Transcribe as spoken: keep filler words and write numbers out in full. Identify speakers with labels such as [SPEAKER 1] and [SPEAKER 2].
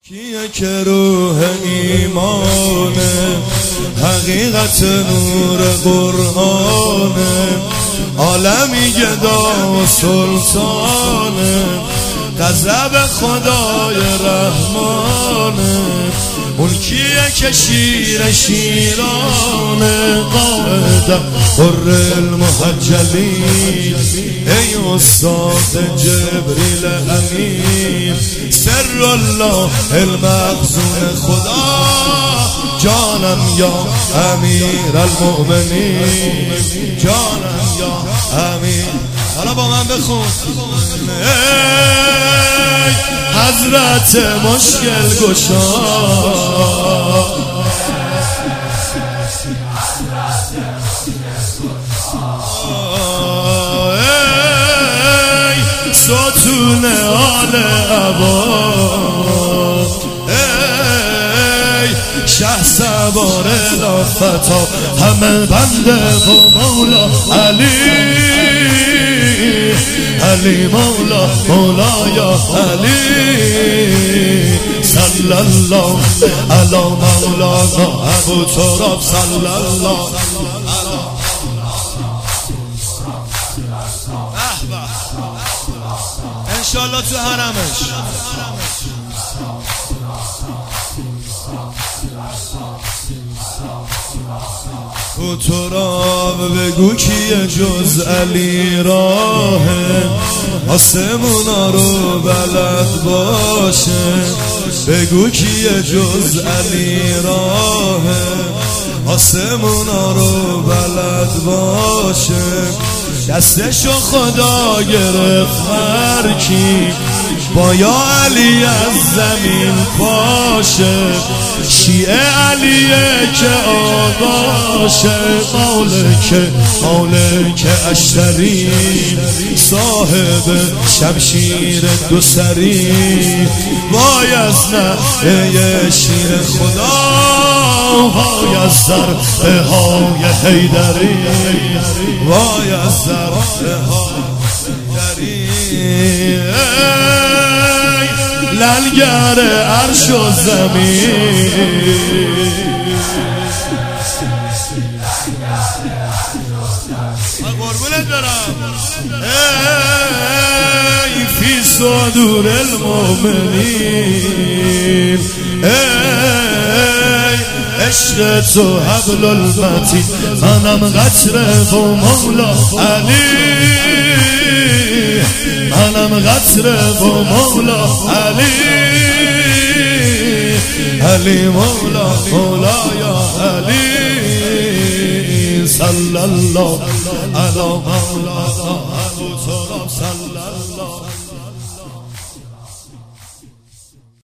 [SPEAKER 1] کیه که روح ایمانه، حقیقت نور قرآنه، عالمی گدا و سلطانه، غضب خدای رحمانه، اون کیه که شیر شیرانه، قاعدم حر المحجلین، ای استاد جبریل امین، سر الله المخزون خدا، جانم یا امیر المؤمنین، جانم یا امیر. حالا با من بخون. ای حضرت مشکل گشا، ای ستون آل عبا، ای شه سوار لافتا، همه بنده و مولا علی، علی مولا مولا یا علی، صلی الله علی مولانا ابو تراب، صلی الله. انشالله تو حرمش. او تراب بگو کیه جز علی راهه، آسمونا رو بلد باشه، بگو کیه جز علی راهه، آسمونا رو بلد باشه، دستشو خدا گرفت هر کی با یا علی از زمین پاشه، شیعه علیه که آقاشه، مالک مالک اشتری، صاحب شمشیر دو سری، وای از نه شیر خدا، وای از ضربه های حیدری، وای از ضربه های حیدری، لنگر عرش و زمین، قربونت برم. ای فی صدور المؤمنین، ای عشق تو حبل المتین، منم قطره و مولا علی، منم قطره و مولا علی، علی مولا مولا یا علی، صلی الله علی مولانا ابو تراب، صلی الله.